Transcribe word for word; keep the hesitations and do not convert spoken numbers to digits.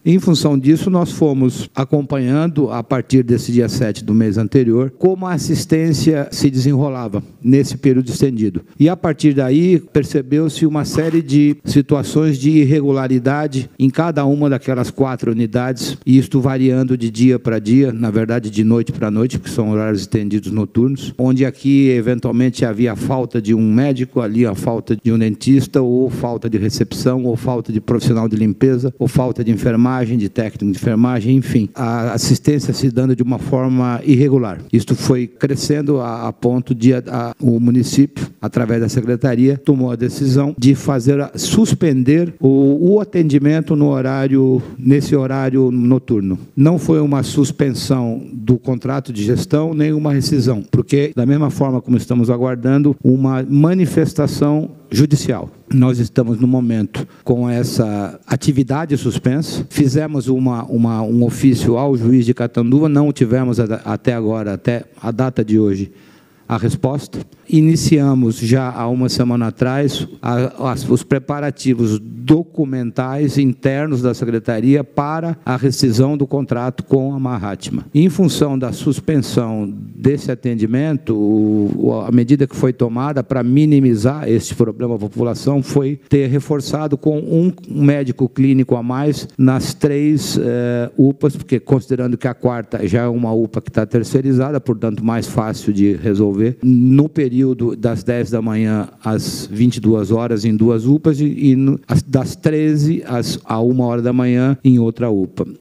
Em função disso, nós fomos acompanhando, a partir desse dia sete do mês anterior, como a assistência se desenrolava nesse período estendido. E a partir daí, percebeu-se uma série de situações de irregularidade em cada uma daquelas quatro unidades, e isto variando de dia para dia, na verdade de noite para noite, porque são horários estendidos noturnos, onde aqui eventualmente havia falta de um médico, ali a falta de um dentista, ou falta de recepção, ou falta de profissional de limpeza, ou falta de enfermagem, de técnico de enfermagem, enfim, a assistência se dando de uma forma irregular. Isto foi crescendo a, a ponto de a, a, o município, através da secretaria, tomou a decisão de fazer, suspender o, o atendimento no horário, nesse horário noturno. Não foi uma suspensão do contrato de gestão, nem uma rescisão, porque da mesma forma como estamos aguardando uma manifestação judicial. Nós estamos no momento com essa atividade suspensa, fizemos uma, uma, um ofício ao juiz de Catanduva, não tivemos até agora, até a data de hoje, a resposta. Iniciamos já há uma semana atrás a, a, os preparativos documentais internos da Secretaria para a rescisão do contrato com a Mahatma. Em função da suspensão desse atendimento, o, a medida que foi tomada para minimizar esse problema à população foi ter reforçado com um médico clínico a mais nas três eh, U P As, porque considerando que a quarta já é uma U P A que está terceirizada, portanto mais fácil de resolver, no período das dez da manhã às vinte e duas horas em duas U P As e, e no, das treze às, a uma hora da manhã em outra U P A.